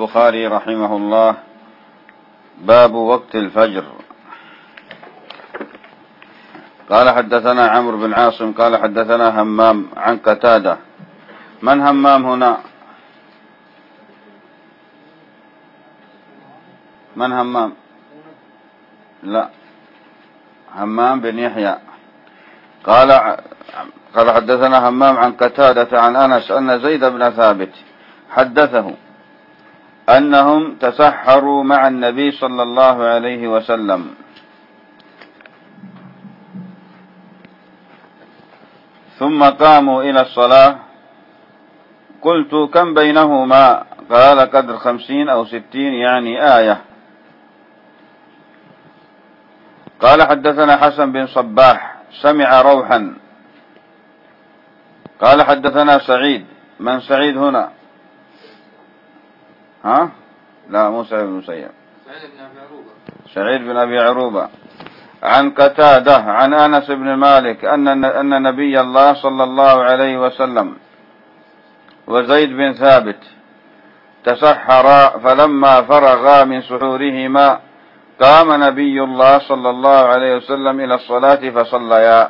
البخاري رحمه الله: باب وقت الفجر. قال حدثنا عمرو بن عاصم قال حدثنا همام عن قتادة. من همام هنا؟ من همام؟ لا، همام بن يحيى. قال حدثنا همام عن قتادة عن أنس أن زيد بن ثابت حدثه أنهم تسحروا مع النبي صلى الله عليه وسلم، ثم قاموا إلى الصلاة. قلت: كم بينهما؟ قال: قدر 50 أو 60، يعني آية. قال حدثنا حسن بن صباح سمع روحا. قال حدثنا سعيد. من سعيد هنا؟ لا، مو سعيد بن مسيب، سعيد بن أبي عروبة. عن قتادة عن أنس بن مالك أن نبي الله صلى الله عليه وسلم وزيد بن ثابت تسحرا، فلما فرغا من سحورهما قام نبي الله صلى الله عليه وسلم إلى الصلاة فصليا.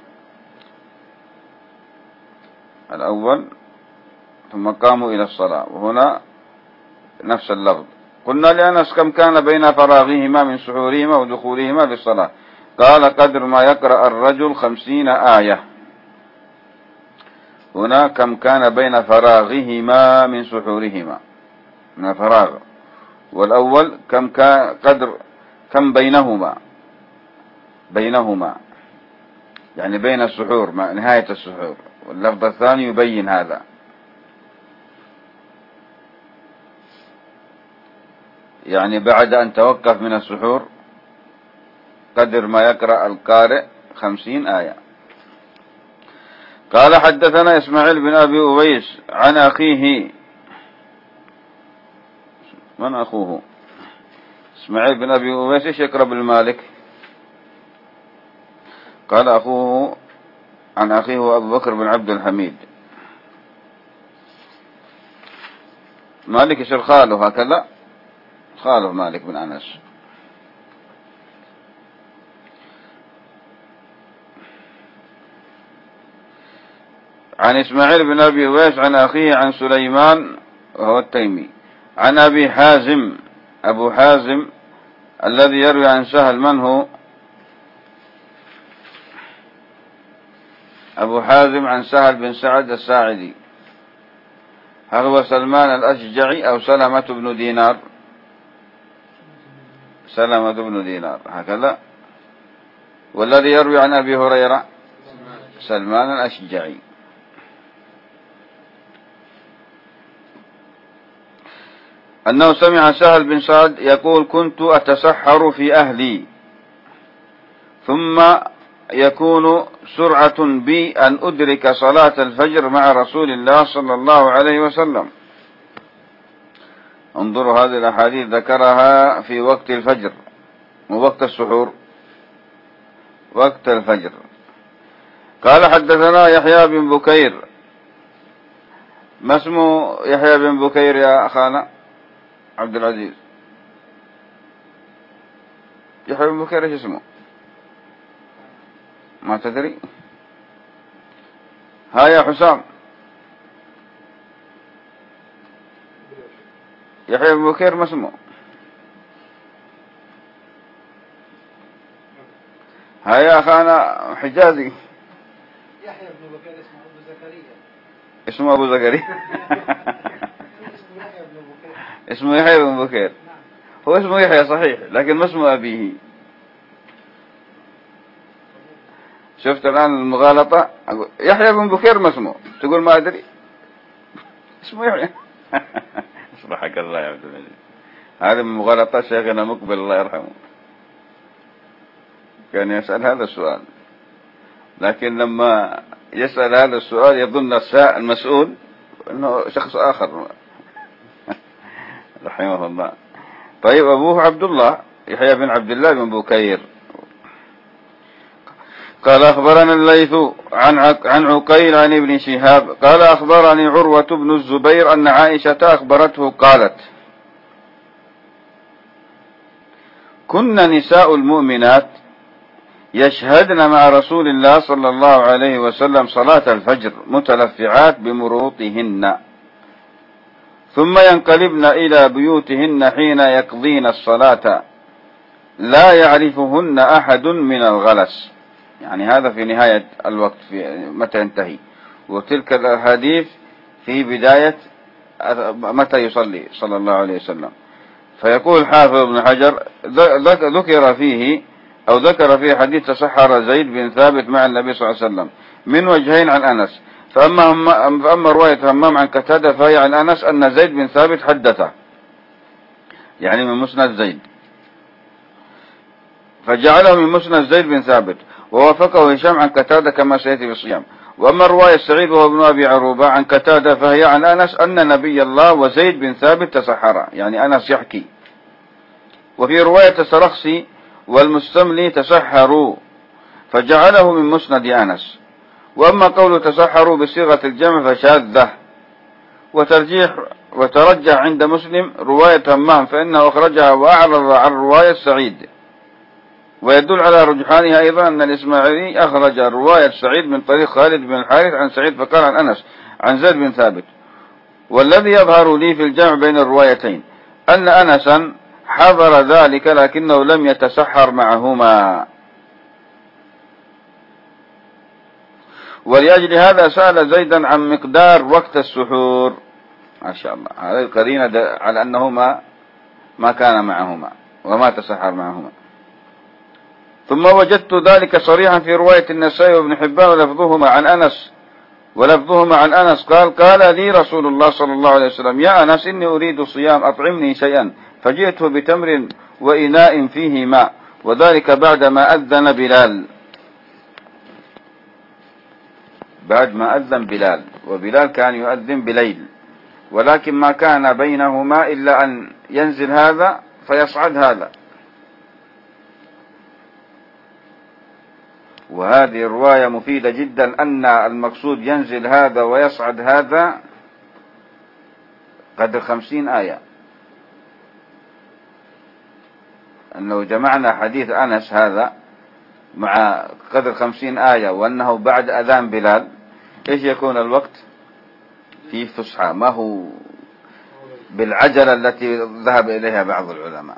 الأول ثم قاموا إلى الصلاة، وهنا نفس اللفظ. قلنا لأنس: كم كان بين فراغهما من سحورهما ودخولهما في الصلاة؟ قال: قدر ما يقرأ الرجل 50 آية. هنا كم كان بين فراغهما من سحورهما، من فراغ. والأول كم بينهما يعني بين السحور، مع نهاية السحور. واللفظ الثاني يبين هذا. يعني بعد أن توقف من السحور قدر ما يقرأ القارئ 50 آية. قال حدثنا إسماعيل بن أبي أويس عن أخيه. من أخوه؟ إسماعيل بن أبي أويس إيش يقرأ بالمالك؟ قال أخوه عن أخيه أبو بكر بن عبد الحميد. مالك يصير خاله، هكذا خاله مالك بن أنس. عن إسماعيل بن أبي أويس عن أخيه عن سليمان وهو التيمي عن أبي حازم. أبو حازم الذي يروي عن سهل، من هو؟ أبو حازم عن سهل بن سعد الساعدي. هل هو سلمان الأشجعي أو سلمة بن دينار؟ سلمة بن دينار هكذا. والذي يروي عن أبي هريرة سلمان الأشجعي. أنه سمع سهل بن سعد يقول: كنت أتسحر في أهلي، ثم يكون سرعة بي أن أدرك صلاة الفجر مع رسول الله صلى الله عليه وسلم. انظروا هذه الأحاديث ذكرها في وقت الفجر ووقت السحور، وقت الفجر. قال حدثنا يحيى بن بكير. ما اسمه يحيى بن بكير يا أخانا عبد العزيز؟ يحيى بن بكير ايش اسمه؟ ما تدري؟ ها يا حسام، يحيى بن بكير ما اسمه؟ ها يا أخانا حجازي. يحيى بن بكير اسمه أبو زكريا. اسمه أبو زكريا. اسمه يحيى بن بكير. هو اسمه يحيى صحيح، لكن ما اسمه أبيه. شفت الآن المغالطة؟ يحيى بن بكير ما اسمه، تقول ما أدري، اسمه يحيى. اصلحك الله يا عبد العزيز. هذا من مغالطات شيخنا مقبل الله يرحمه، كان يسأل هذا السؤال، لكن لما يسأل هذا السؤال يظن المسؤول أنه شخص آخر. رحمه الله. طيب، أبوه عبد الله، يحيى بن عبد الله بن بكير. قال أخبرنا الليث عن عقيل عن ابن شهاب قال أخبرني عروة بن الزبير أن عائشة أخبرته قالت: كن نساء المؤمنات يشهدن مع رسول الله صلى الله عليه وسلم صلاة الفجر متلفعات بمروطهن، ثم ينقلبن إلى بيوتهن حين يقضين الصلاة لا يعرفهن أحد من الغلس. يعني هذا في نهاية الوقت، في متى ينتهي، وتلك الأحاديث في بداية متى يصلي صلى الله عليه وسلم. فيقول حافظ ابن حجر ذكر فيه حديث تسحر زيد بن ثابت مع النبي صلى الله عليه وسلم من وجهين عن أنس. فأما رواية همام عن قتادة فهي عن أنس أن زيد بن ثابت حدثه، يعني من مسند زيد، فجعله من مسند زيد بن ثابت، ووافقه هشام عن قتادة كما سيأتي بالصيام. وأما الرواية السعيد وهو ابن أبي عروبة عن قتادة فهي عن أنس أن نبي الله وزيد بن ثابت تسحرا، يعني أنس يحكي. وفي رواية السرخسي والمستملي تسحروا، فجعله من مسند أنس. وأما قول تسحروا بصيغة الجمع فشاذة، وترجح عند مسلم رواية همام فإنه أخرجها وأعرض عن رواية سعيد. ويدل على رجحانها أيضا أن الإسماعيلي أخرج رواية سعيد من طريق خالد بن الحارث عن سعيد فقال عن أنس عن زيد بن ثابت. والذي يظهر لي في الجمع بين الروايتين أن أنسا حضر ذلك لكنه لم يتسحر معهما، ولأجل هذا سأل زيدا عن مقدار وقت السحور. ما شاء الله، هذه القرينة على أنه ما كان معهما وما تسحر معهما. ثم وجدت ذلك صريحا في رواية النسائي وابن حبان ولفظهما عن أنس قال لي رسول الله صلى الله عليه وسلم يا أنس إني أريد صيام أطعمني شيئا، فجئته بتمر وإناء فيه ماء، وذلك بعد ما أذن بلال، وبلال كان يؤذن بليل، ولكن ما كان بينهما إلا أن ينزل هذا فيصعد هذا. وهذه الرواية مفيدة جدا، أن المقصود ينزل هذا ويصعد هذا قدر 50 آية. أنه جمعنا حديث أنس هذا مع قدر 50 آية، وأنه بعد أذان بلال إيش يكون الوقت؟ فيه فسحة، ما هو بالعجلة التي ذهب إليها بعض العلماء.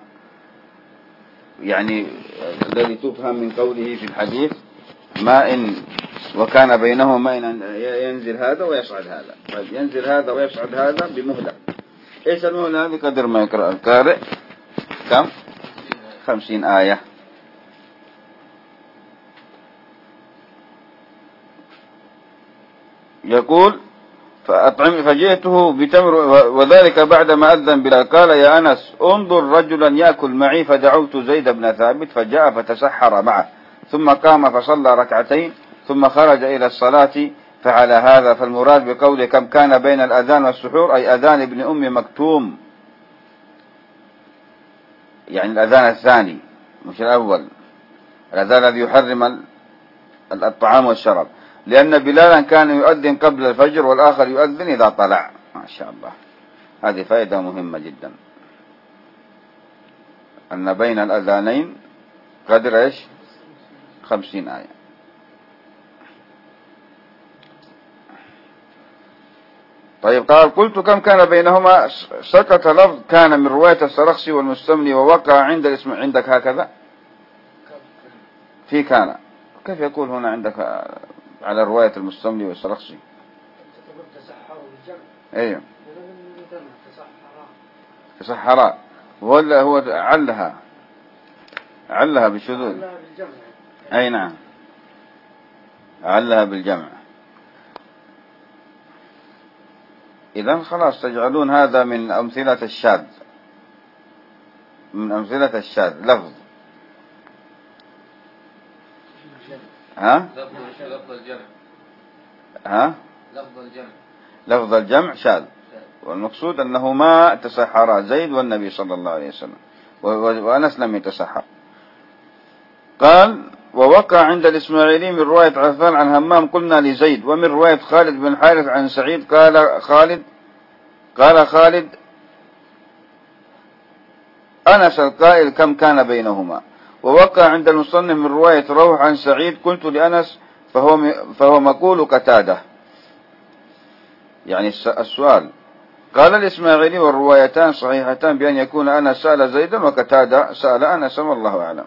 يعني الذي تفهم من قوله في الحديث ما إن وكان بينهما إن ينزل هذا ويصعد هذا، طيب ينزل هذا ويصعد هذا بمهلة. إيش المهلة هذه؟ قدر ما يقرأ القارئ كم؟ 50 آية. يقول فجئته بتمر وذلك بعد ما أذن بلال. قال يا أنس انظر رجلا يأكل معي، فدعوت زيد بن ثابت فجاء فتسحر معه، ثم قام فصلى ركعتين ثم خرج إلى الصلاة. فعلى هذا فالمراد بقوله كم كان بين الأذان والسحور أي أذان ابن أم مكتوم، يعني الأذان الثاني مش الأول، الأذان الذي يحرم الطعام والشراب، لأن بلالا كان يؤذن قبل الفجر والآخر يؤذن إذا طلع. ما شاء الله، هذه فائدة مهمة جدا، أن بين الأذانين قدر إيش؟ 50 آية. طيب قال قلت كم كان بينهما؟ سقط لفظ كان من رواية السرخسي والمستملي ووقع عند الاسم. عندك هكذا في كان، كيف يقول هنا عندك على رواية المستملي والسرخسي؟ ايوه تسحرا، هو علها بالشذوذ. اي نعم، علها بالجمع. إذن خلاص تجعلون هذا من أمثلة الشاذ، لفظ لفظ الجمع شاذ، والمقصود أنه ما تسحر زيد والنبي صلى الله عليه وسلم، وأنس لم يتسحر. قال ووقع عند الإسماعيلي من رواية عفان عن همام قلنا لزيد، ومن رواية خالد بن حارث عن سعيد قال خالد وأنس القائل كم كان بينهما. ووقع عند المصنف من رواية روح عن سعيد قلت لأنس فهو مقول قتادة. يعني السؤال. قال الإسماعيلي والروايتان صحيحتان بأن يكون أنس سأل زيدا وقتادة سأل أنس والله أعلم.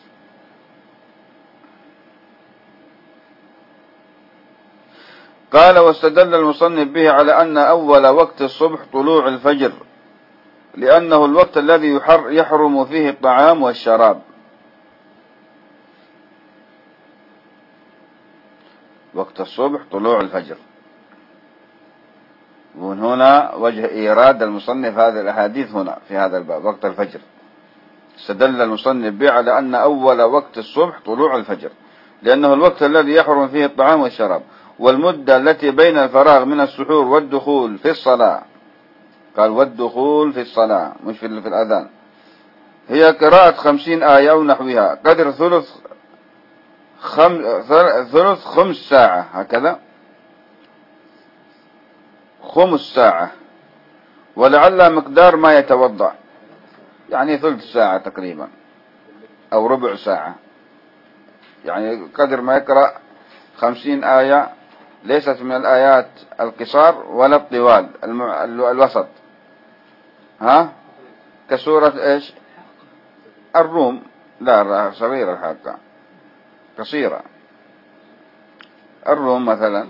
قال واستدل المصنف به على أن أول وقت الصبح طلوع الفجر لأنه الوقت الذي يحرم فيه الطعام والشراب. وقت الصبح طلوع الفجر. ومن هنا وجه إيراد المصنف هذه الأحاديث هنا في هذا الباب وقت الفجر. استدل المصنف به على أن أول وقت الصبح طلوع الفجر لأنه الوقت الذي يحرم فيه الطعام والشراب. والمدة التي بين الفراغ من السحور والدخول في الصلاة، قال والدخول في الصلاة مش في الأذان، هي قراءة 50 آية ونحوها قدر ثلث خمس ساعة، هكذا خمس ساعة، ولعل مقدار ما يتوضأ، يعني ثلث ساعة تقريبا أو ربع ساعة، يعني قدر ما يقرأ 50 آية، ليست من الآيات القصار ولا الطوال، الوسط، كسورة ايش الروم، لا صغيرة الحاقة، قصيرة. الروم مثلا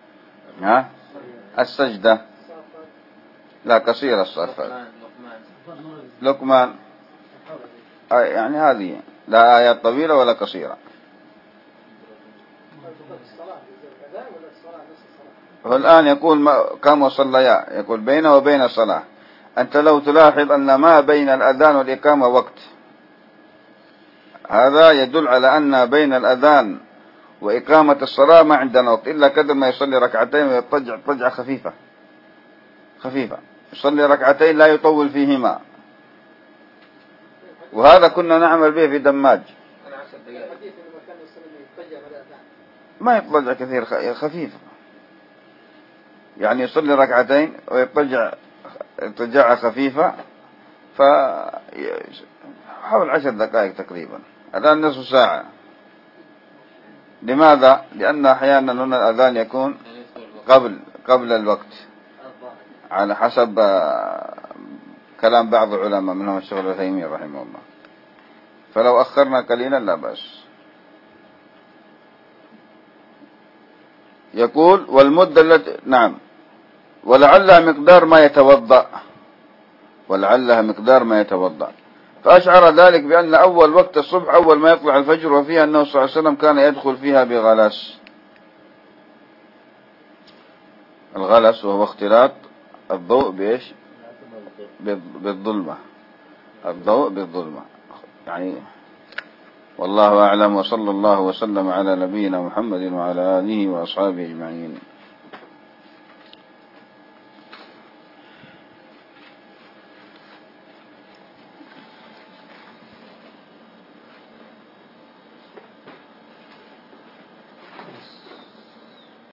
السجدة، لا قصيرة. الصفات لقمان، يعني هذه لا آيات طويلة ولا قصيرة. هو الآن يقول كم وصليا، يقول بين وبين الصلاة. أنت لو تلاحظ أن ما بين الأذان والإقامة وقت، هذا يدل على أن بين الأذان وإقامة الصلاة ما عندنا وقت إلا قدر ما يصلي ركعتين ويضطجع طجعة خفيفة، يصلي ركعتين لا يطول فيهما. وهذا كنا نعمل به في دماج، ما يضطجع كثير، خفيف، يعني يصلي ركعتين ويضطجع اضطجاعة خفيفة، حول 10 دقائق تقريبا، الآن نصف ساعة. لماذا؟ لأن أحيانا هنا الأذان يكون قبل الوقت على حسب كلام بعض العلماء منهم الشيخ العثيمين رحمه الله، فلو أخرنا قليلا لا بأس. يقول والمدة التي ولعلها مقدار ما يتوضأ، فأشعر ذلك بأن أول وقت الصبح أول ما يطلع الفجر، وفيها أنه صلى الله عليه وسلم كان يدخل فيها بغلس. الغلس وهو اختلاط الضوء بإيش؟ بالظلمة، الضوء بالظلمة يعني. والله أعلم، وصلى الله وسلم على نبينا محمد وعلى آله وأصحابه أجمعين.